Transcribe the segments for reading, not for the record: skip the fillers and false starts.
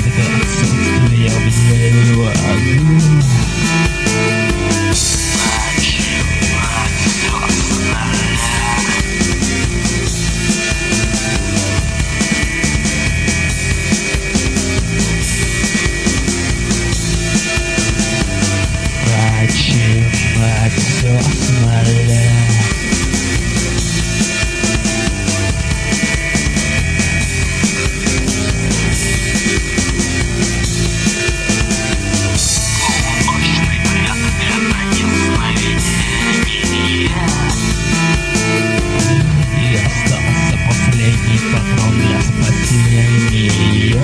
это отсутствие в его. Начинать все с нуля. И остался последний патрон для спасения.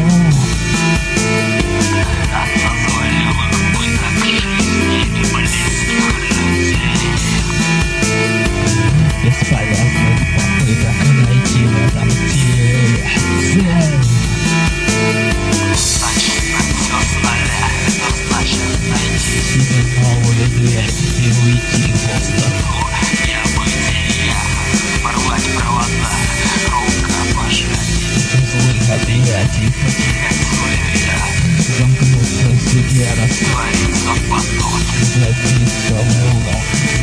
Бесполезных попыток найти в этом теле цель. Начинать все с нуля, это значит найти себе новую дверь и уйти в пустоту. небытия, порвать провода, рукопожатие, Злых объятий потерять сулевия, замкнуться в себе, раствориться в потоке, забиться в угол.